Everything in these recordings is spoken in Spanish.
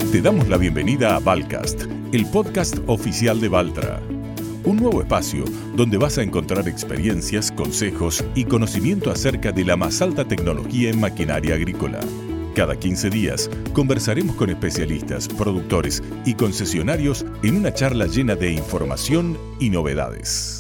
Te damos la bienvenida a Valcast, el podcast oficial de Valtra. Un nuevo espacio donde vas a encontrar experiencias, consejos y conocimiento acerca de la más alta tecnología en maquinaria agrícola. Cada 15 días conversaremos con especialistas, productores y concesionarios en una charla llena de información y novedades.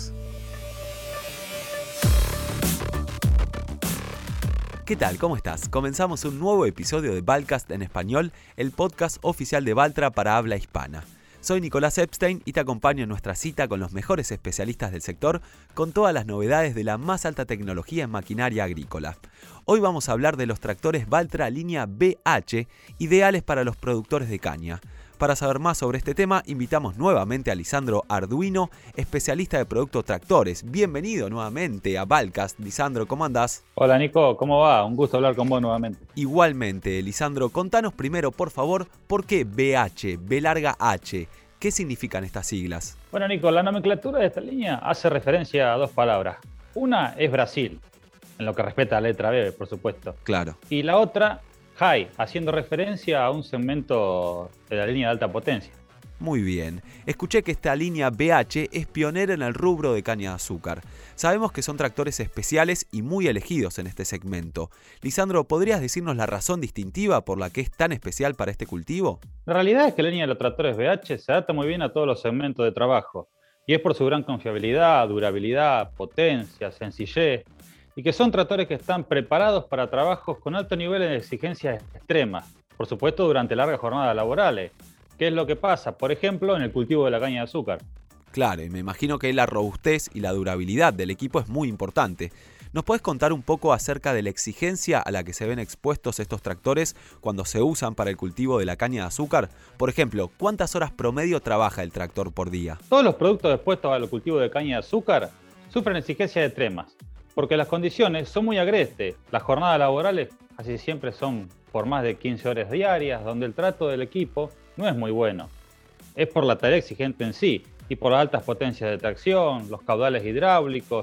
¿Qué tal? ¿Cómo estás? Comenzamos un nuevo episodio de Valcast en español, el podcast oficial de Valtra para habla hispana. Soy Nicolás Epstein y te acompaño en nuestra cita con los mejores especialistas del sector con todas las novedades de la más alta tecnología en maquinaria agrícola. Hoy vamos a hablar de los tractores Valtra línea BH, ideales para los productores de caña. Para saber más sobre este tema, invitamos nuevamente a Lisandro Arduino, especialista de productos tractores. Bienvenido nuevamente a Valcast. Lisandro, ¿cómo andás? Hola Nico, ¿cómo va? Un gusto hablar con vos nuevamente. Igualmente, Lisandro, contanos primero, por favor, ¿por qué BH, B larga H? ¿Qué significan estas siglas? Bueno Nico, la nomenclatura de esta línea hace referencia a dos palabras. Una es Brasil, en lo que respecta a la letra B, por supuesto. Claro. Y la otra, High, haciendo referencia a un segmento de la línea de alta potencia. Muy bien. Escuché que esta línea BH es pionera en el rubro de caña de azúcar. Sabemos que son tractores especiales y muy elegidos en este segmento. Lisandro, ¿podrías decirnos la razón distintiva por la que es tan especial para este cultivo? La realidad es que la línea de los tractores BH se adapta muy bien a todos los segmentos de trabajo, y es por su gran confiabilidad, durabilidad, potencia, sencillez, y que son tractores que están preparados para trabajos con alto nivel de exigencias extremas, por supuesto durante largas jornadas laborales. ¿Qué es lo que pasa? Por ejemplo, en el cultivo de la caña de azúcar. Claro, y me imagino que la robustez y la durabilidad del equipo es muy importante. ¿Nos podés contar un poco acerca de la exigencia a la que se ven expuestos estos tractores cuando se usan para el cultivo de la caña de azúcar? Por ejemplo, ¿cuántas horas promedio trabaja el tractor por día? Todos los productos expuestos al cultivo de caña de azúcar sufren exigencias extremas, porque las condiciones son muy agrestes. Las jornadas laborales casi siempre son por más de 15 horas diarias, donde el trato del equipo no es muy bueno. Es por la tarea exigente en sí y por las altas potencias de tracción, los caudales hidráulicos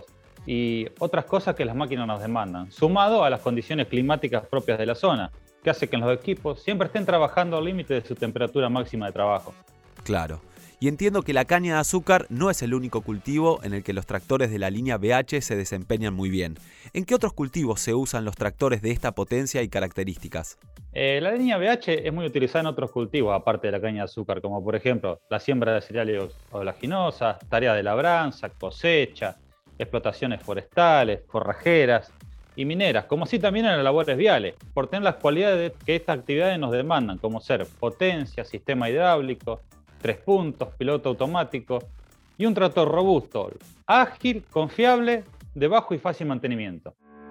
y otras cosas que las máquinas nos demandan, sumado a las condiciones climáticas propias de la zona, que hace que los equipos siempre estén trabajando al límite de su temperatura máxima de trabajo. Claro. Y entiendo que la caña de azúcar no es el único cultivo en el que los tractores de la línea BH se desempeñan muy bien. ¿En qué otros cultivos se usan los tractores de esta potencia y características? La línea BH es muy utilizada en otros cultivos, aparte de la caña de azúcar, como por ejemplo la siembra de cereales oleaginosas, tareas de labranza, cosecha, explotaciones forestales, forrajeras y mineras, como así también en las labores viales, por tener las cualidades que estas actividades nos demandan, como ser potencia, sistema hidráulico, 3 puntos, piloto automático y un tractor robusto, ágil, confiable, de bajo y fácil mantenimiento.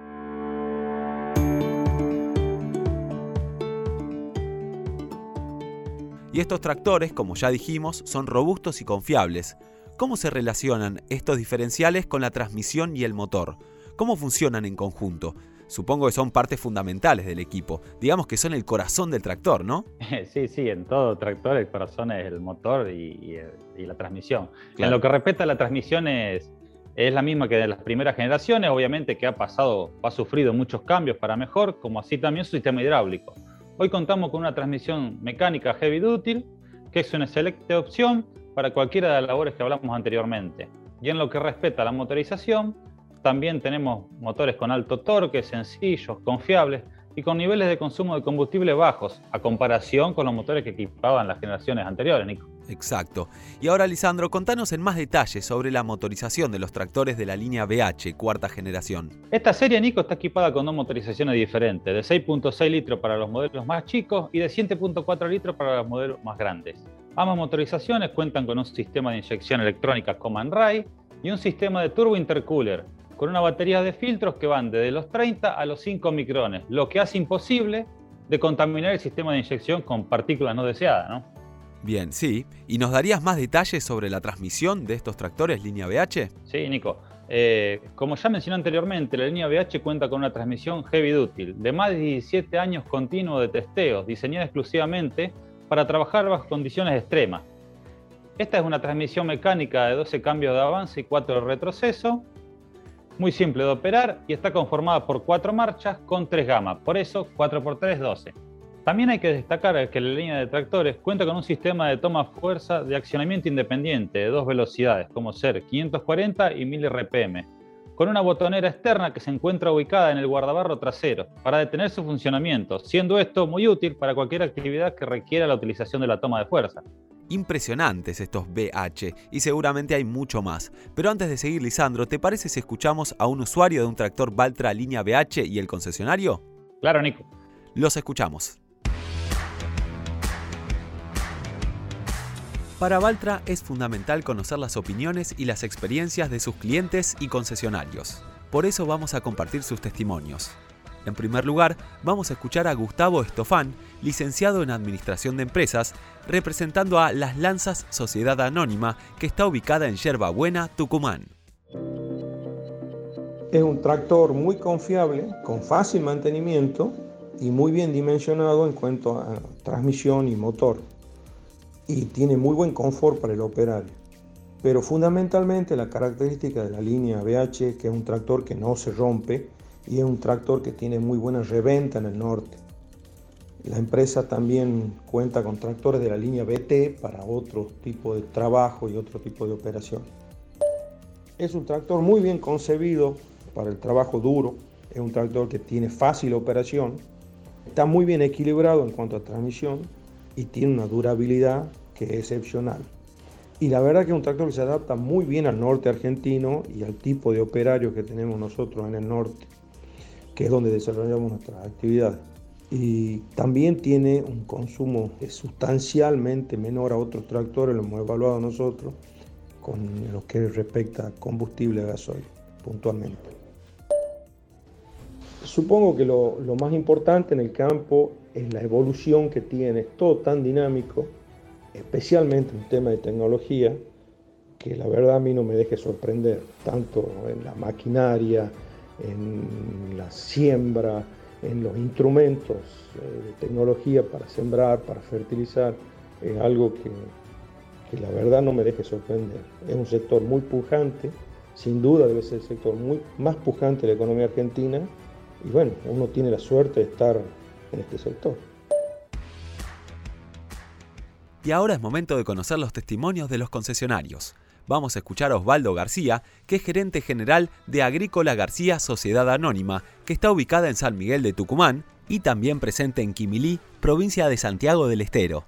Y estos tractores, como ya dijimos, son robustos y confiables. ¿Cómo se relacionan estos diferenciales con la transmisión y el motor? ¿Cómo funcionan en conjunto? Supongo que son partes fundamentales del equipo. Digamos que son el corazón del tractor, ¿no? Sí, en todo tractor el corazón es el motor y la transmisión. Claro. En lo que respecta a la transmisión es la misma que de las primeras generaciones, obviamente que ha sufrido muchos cambios para mejor, como así también su sistema hidráulico. Hoy contamos con una transmisión mecánica heavy duty, que es una excelente opción para cualquiera de las labores que hablamos anteriormente. Y en lo que respecta a la motorización, también tenemos motores con alto torque, sencillos, confiables y con niveles de consumo de combustible bajos, a comparación con los motores que equipaban las generaciones anteriores, Nico. Exacto. Y ahora, Lisandro, contanos en más detalle sobre la motorización de los tractores de la línea BH, cuarta generación. Esta serie, Nico, está equipada con dos motorizaciones diferentes, de 6.6 litros para los modelos más chicos y de 7.4 litros para los modelos más grandes. Ambas motorizaciones cuentan con un sistema de inyección electrónica Command Rail y un sistema de turbo intercooler, con una batería de filtros que van desde los 30 a los 5 micrones, lo que hace imposible de contaminar el sistema de inyección con partículas no deseadas, ¿no? Bien, sí. ¿Y nos darías más detalles sobre la transmisión de estos tractores línea BH? Sí, Nico. Como ya mencioné anteriormente, la línea BH cuenta con una transmisión heavy duty de más de 17 años continuos de testeos, diseñada exclusivamente para trabajar bajo condiciones extremas. Esta es una transmisión mecánica de 12 cambios de avance y 4 de retroceso, muy simple de operar y está conformada por 4 marchas con 3 gamas, por eso 4x3 12. También hay que destacar que la línea de tractores cuenta con un sistema de toma fuerza de accionamiento independiente de 2 velocidades, como ser 540 y 1000 RPM, con una botonera externa que se encuentra ubicada en el guardabarro trasero para detener su funcionamiento, siendo esto muy útil para cualquier actividad que requiera la utilización de la toma de fuerza. Impresionantes estos BH, y seguramente hay mucho más. Pero antes de seguir, Lisandro, ¿te parece si escuchamos a un usuario de un tractor Valtra línea BH y el concesionario? Claro, Nico. Los escuchamos. Para Valtra es fundamental conocer las opiniones y las experiencias de sus clientes y concesionarios. Por eso vamos a compartir sus testimonios. En primer lugar, vamos a escuchar a Gustavo Estofán, licenciado en Administración de Empresas, representando a Las Lanzas Sociedad Anónima, que está ubicada en Yerba Buena, Tucumán. Es un tractor muy confiable, con fácil mantenimiento y muy bien dimensionado en cuanto a transmisión y motor. Y tiene muy buen confort para el operario. Pero fundamentalmente la característica de la línea BH, que es un tractor que no se rompe y es un tractor que tiene muy buena reventa en el norte. La empresa también cuenta con tractores de la línea BT para otro tipo de trabajo y otro tipo de operación. Es un tractor muy bien concebido para el trabajo duro, es un tractor que tiene fácil operación, está muy bien equilibrado en cuanto a transmisión y tiene una durabilidad que es excepcional. Y la verdad que es un tractor que se adapta muy bien al norte argentino y al tipo de operario que tenemos nosotros en el norte, que es donde desarrollamos nuestras actividades. Y también tiene un consumo sustancialmente menor a otros tractores, lo hemos evaluado nosotros, con lo que respecta a combustible a gasoil, puntualmente. Supongo que lo más importante en el campo es la evolución que tiene, es todo tan dinámico, especialmente en tema de tecnología, que la verdad a mí no me deje sorprender, tanto en la maquinaria, en la siembra, en los instrumentos de tecnología para sembrar, para fertilizar, es algo que la verdad no me deje sorprender. Es un sector muy pujante, sin duda debe ser el sector más pujante de la economía argentina, y bueno, uno tiene la suerte de estar en este sector. Y ahora es momento de conocer los testimonios de los concesionarios. Vamos a escuchar a Osvaldo García, que es gerente general de Agrícola García Sociedad Anónima, que está ubicada en San Miguel de Tucumán y también presente en Quimilí, provincia de Santiago del Estero.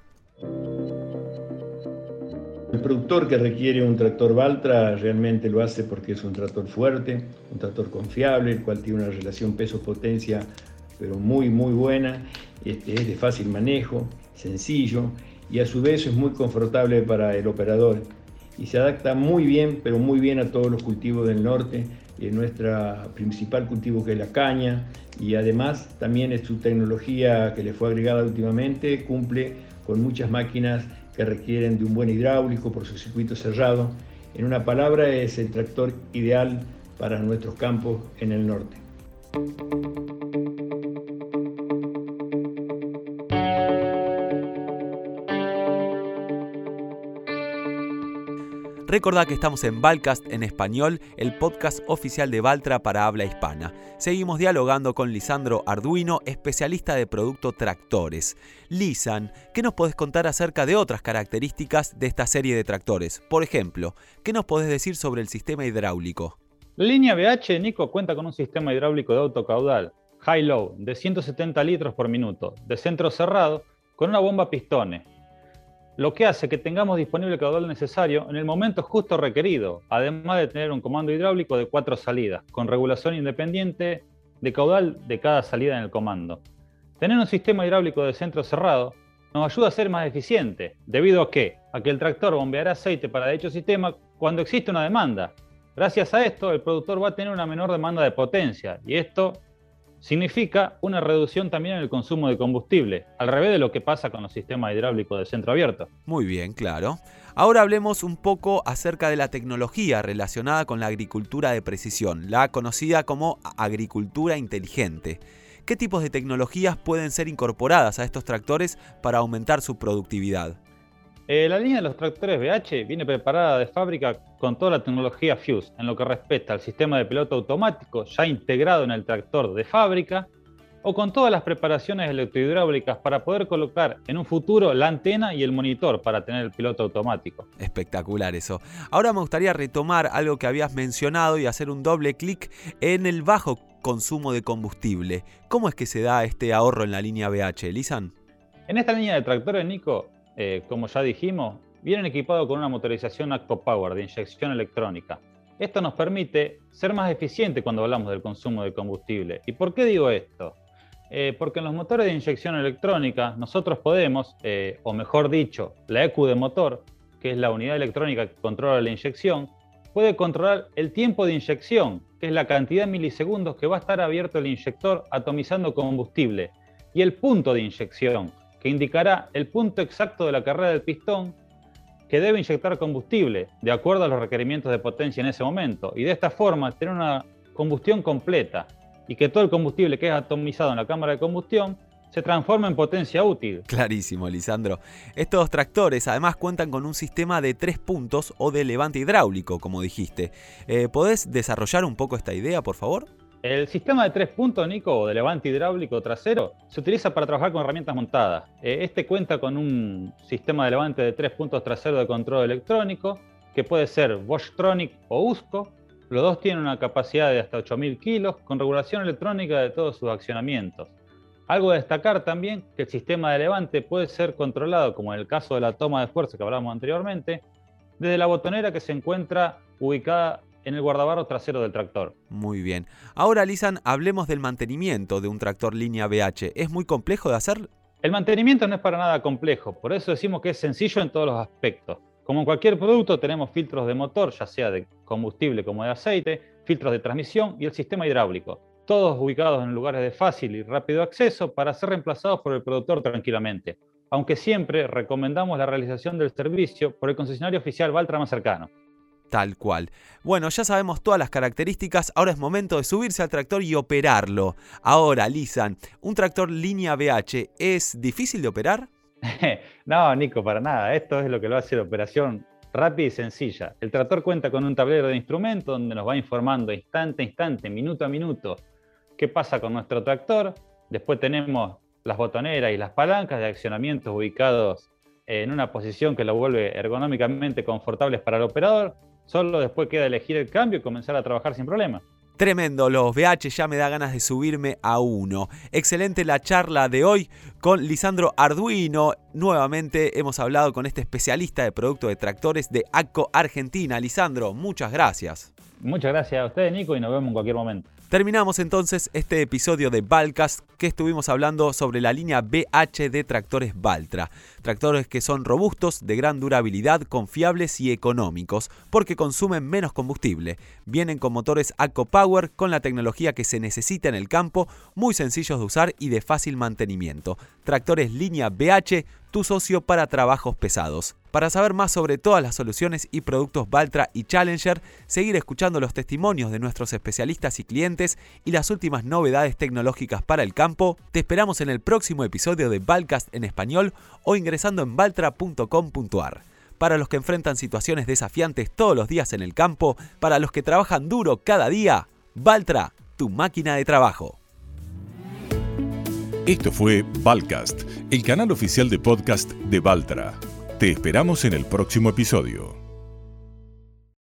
El productor que requiere un tractor Valtra realmente lo hace porque es un tractor fuerte, un tractor confiable, el cual tiene una relación peso-potencia pero muy buena, es de fácil manejo, sencillo y a su vez es muy confortable para el operador y se adapta muy bien, pero muy bien a todos los cultivos del norte, nuestra principal cultivo que es la caña, y además también es su tecnología que le fue agregada últimamente, cumple con muchas máquinas que requieren de un buen hidráulico por su circuito cerrado. En una palabra, es el tractor ideal para nuestros campos en el norte. Recordá que estamos en Valcast en español, el podcast oficial de Valtra para habla hispana. Seguimos dialogando con Lisandro Arduino, especialista de producto tractores. Lisan, ¿qué nos podés contar acerca de otras características de esta serie de tractores? Por ejemplo, ¿qué nos podés decir sobre el sistema hidráulico? La línea BH, Nico, cuenta con un sistema hidráulico de autocaudal, high-low, de 170 litros por minuto, de centro cerrado, con una bomba pistones, lo que hace que tengamos disponible el caudal necesario en el momento justo requerido, además de tener un comando hidráulico de 4 salidas, con regulación independiente de caudal de cada salida en el comando. Tener un sistema hidráulico de centro cerrado nos ayuda a ser más eficiente, debido a que el tractor bombeará aceite para dicho sistema cuando existe una demanda. Gracias a esto, el productor va a tener una menor demanda de potencia, y esto significa una reducción también en el consumo de combustible, al revés de lo que pasa con los sistemas hidráulicos de centro abierto. Muy bien, claro. Ahora hablemos un poco acerca de la tecnología relacionada con la agricultura de precisión, la conocida como agricultura inteligente. ¿Qué tipos de tecnologías pueden ser incorporadas a estos tractores para aumentar su productividad? La línea de los tractores BH viene preparada de fábrica con toda la tecnología Fuse en lo que respecta al sistema de piloto automático ya integrado en el tractor de fábrica, o con todas las preparaciones electrohidráulicas para poder colocar en un futuro la antena y el monitor para tener el piloto automático. Espectacular eso. Ahora me gustaría retomar algo que habías mencionado y hacer un doble clic en el bajo consumo de combustible. ¿Cómo es que se da este ahorro en la línea BH, Lisan? En esta línea de tractores, Nico, como ya dijimos, vienen equipados con una motorización ACO Power de inyección electrónica. Esto nos permite ser más eficientes cuando hablamos del consumo de combustible. ¿Y por qué digo esto? Porque en los motores de inyección electrónica nosotros podemos, o mejor dicho, la ECU de motor, que es la unidad electrónica que controla la inyección, puede controlar el tiempo de inyección, que es la cantidad de milisegundos que va a estar abierto el inyector atomizando combustible, y el punto de inyección, que indicará el punto exacto de la carrera del pistón que debe inyectar combustible, de acuerdo a los requerimientos de potencia en ese momento, y de esta forma tener una combustión completa, y que todo el combustible que es atomizado en la cámara de combustión se transforma en potencia útil. Clarísimo, Lisandro. Estos tractores además cuentan con un sistema de 3 puntos o de levante hidráulico, como dijiste. ¿Podés desarrollar un poco esta idea, por favor? El sistema de 3 puntos, Nico, o de levante hidráulico trasero, se utiliza para trabajar con herramientas montadas. Este cuenta con un sistema de levante de 3 puntos trasero de control electrónico, que puede ser Boschtronic o USCO. Los dos tienen una capacidad de hasta 8.000 kilos, con regulación electrónica de todos sus accionamientos. Algo a destacar también que el sistema de levante puede ser controlado, como en el caso de la toma de fuerza que hablamos anteriormente, desde la botonera que se encuentra ubicada en el guardabarro trasero del tractor. Muy bien. Ahora, Lisan, hablemos del mantenimiento de un tractor línea BH. ¿Es muy complejo de hacer? El mantenimiento no es para nada complejo, por eso decimos que es sencillo en todos los aspectos. Como en cualquier producto, tenemos filtros de motor, ya sea de combustible como de aceite, filtros de transmisión y el sistema hidráulico, todos ubicados en lugares de fácil y rápido acceso para ser reemplazados por el productor tranquilamente, aunque siempre recomendamos la realización del servicio por el concesionario oficial Valtra más cercano. Tal cual. Bueno, ya sabemos todas las características, ahora es momento de subirse al tractor y operarlo. Ahora, Lisan, ¿un tractor línea BH es difícil de operar? No, Nico, para nada. Esto es lo que lo hace la operación rápida y sencilla. El tractor cuenta con un tablero de instrumentos donde nos va informando instante a instante, minuto a minuto, qué pasa con nuestro tractor. Después tenemos las botoneras y las palancas de accionamientos ubicados en una posición que lo vuelve ergonómicamente confortables para el operador. Solo después queda elegir el cambio y comenzar a trabajar sin problema. Tremendo, los BH, ya me da ganas de subirme a uno. Excelente la charla de hoy con Lisandro Arduino. Nuevamente hemos hablado con este especialista de productos de tractores de ACO Argentina. Lisandro, muchas gracias. Muchas gracias a ustedes, Nico, y nos vemos en cualquier momento. Terminamos entonces este episodio de Valcast que estuvimos hablando sobre la línea BH de tractores Valtra. Tractores que son robustos, de gran durabilidad, confiables y económicos porque consumen menos combustible. Vienen con motores ACO Power con la tecnología que se necesita en el campo, muy sencillos de usar y de fácil mantenimiento. Tractores línea BH, tu socio para trabajos pesados. Para saber más sobre todas las soluciones y productos Valtra y Challenger, seguir escuchando los testimonios de nuestros especialistas y clientes y las últimas novedades tecnológicas para el campo, te esperamos en el próximo episodio de Valcast en español o ingresando en valtra.com.ar. Para los que enfrentan situaciones desafiantes todos los días en el campo, para los que trabajan duro cada día, Valtra, tu máquina de trabajo. Esto fue Valcast, el canal oficial de podcast de Valtra. Te esperamos en el próximo episodio.